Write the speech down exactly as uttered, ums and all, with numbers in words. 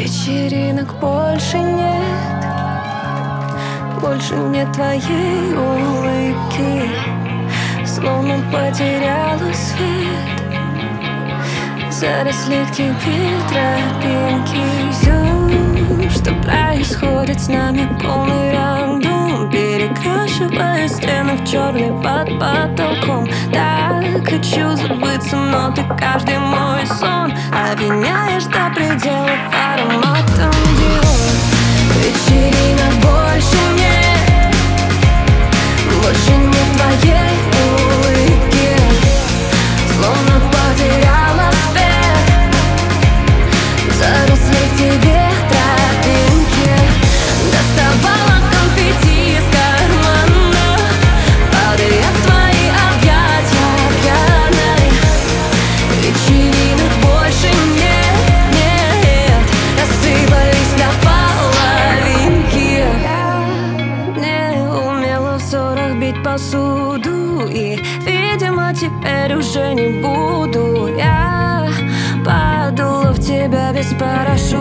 Вечеринок больше нет, больше нет твоей улыбки, словно потеряла свет. Заросли к тебе тропинки. Все, что происходит с нами, полный рандом, перекрашивая стены в черный под потолком. Так хочу забыться, но ты каждый мой сон обвиняешь до пределов ароматом Диор. Вечеринок больше нет, больше нет твоей улыбки, словно потеряла свет. Заросли к тебе тропинки, доставала конфетти из кармана, падая в твои объятия пьяной. Вечеринок больше нет, нет, рассыпались на половинки. Я не умела в ссорах бить посуду, и, видимо, теперь уже не буду. Я падала в тебя без парашюта.